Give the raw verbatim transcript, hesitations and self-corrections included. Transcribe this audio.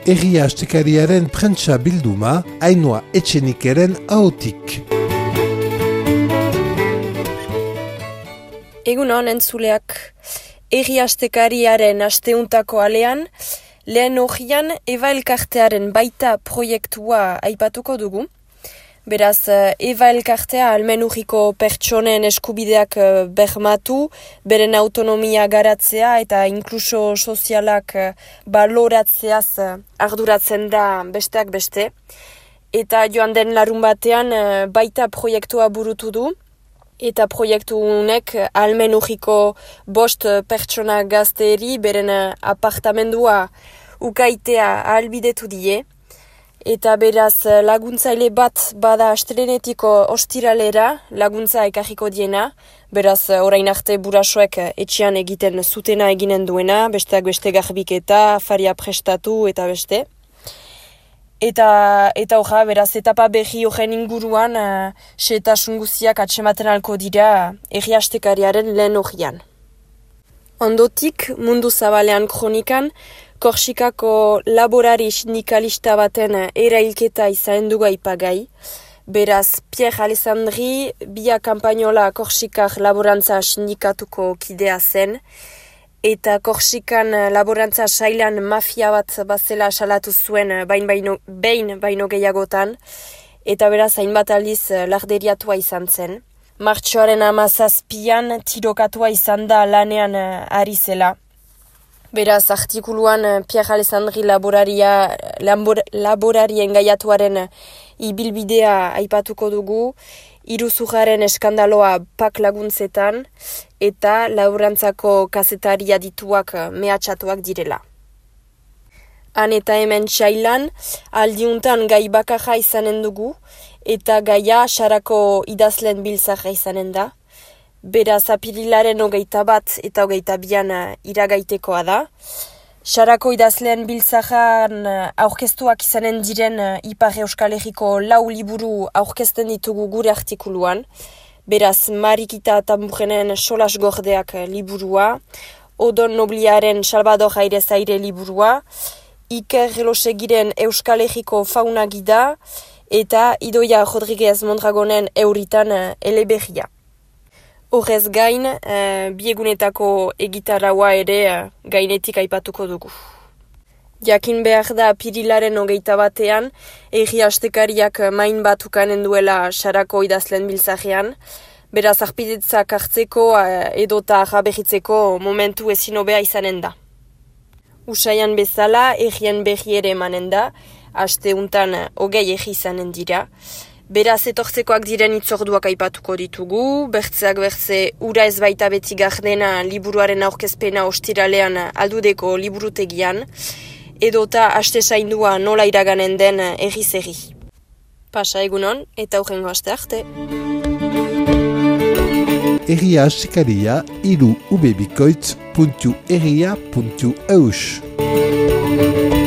Herria Astekariaren prentsa bilduma, Ainhoa Etxenikeren ahotik. Egunon entzuleak, Herria Astekariaren asteuntako alean, lehen hogian Eba Elkartearen baita proiektua aipatuko dugu. Beraz, Eba Elkartea almenuriko pertsonen eskubideak bermatu, beren autonomia garatzea eta inkluso sozialak baloratzeaz arduratzen da besteak beste. Eta joan den larun batean baita proiektua burutu du, eta proiektu honek almenuriko bost pertsona gazteeri beren apartamendua ukaitea ahalbidetu die. Eta beraz laguntzaile bat bada astelehenetiko ostiralera laguntza ekarriko diena, beraz orain arte burasoek etxean egiten zutena eginen duena, besteak beste garbiketa, afaria prestatu eta beste. Eta eta hoja, beraz etapa berri horren inguruan uh, xehetasun guztiak atsematen alko dira Herria Astekariaren lehen hogian. Ondotik, Mundu Zabalean kronikan, Korsikako laborari sindikalista baten erailketa izanen dugu aipagai. Beraz, Pierre Alessandri, bia kampainola Korsikak laborantza sindikatuko kidea zen, eta Korsikan laborantza sailan mafia bat bazela salatu zuen bain baino, behin baino gehiagotan, eta beraz hainbat aldiz larderiatua izan zen. Martxoaren hamazazpian tirokatua izan da lanean ari zela. Beraz, artikuluan Pierre Alessandri laboraria, labor, laborarien gaiatuaren ibilbidea aipatuko dugu, iruzurraren eskandaloa pak laguntzetan, eta laborantzako kazetari adituak mehatxatuak direla. Han eta hemen txailan, aldiuntan gai bakarra izanen dugu, eta gaia sarako idazlen biltzarra izanen da. Beraz, apirilaren hogeita bat eta hogeita bian iragaitekoa da. Sarako idazleen biltzaran aurkeztuak izanen diren Ipar Euskal Herriko lau liburu aurkezten ditugu gure artikuluan. Beraz, Marikita Tamburenen Solas Gordeak liburua, Odon Nobliaren Salvador Aire Zaire liburua, Iker Relosegiren Euskal Herriko Fauna Gida, eta Idoia Rodriguez Mondragonen Euritan Eleberria. Horrez gain, uh, biegunetako egitaraua ere uh, gainetik aipatuko dugu. Jakin behar da apirilaren hogeita batean, Herria Astekariak main bat ukanen duela sarako idazlen biltzarean, beraz arpidetzak hartzeko uh, edota jabehitzeko momentu ezin hobea izanen da. Usaian bezala, herrien berri ere emanen da, aste untan hogei herri izanen dira. Beraz etortzekoak diren itzorduak aipatuko ditugu, bertzeak bertze ura ez baita beti gardena liburuaren aurkezpena ostiralean aldudeko liburutegian, edota aste zaindua nola iraganen den erriz erri. Pasa egunon eta hurrengo aste arte. Herria Astekaria hiru ubebikoitz puntu herria puntu eus.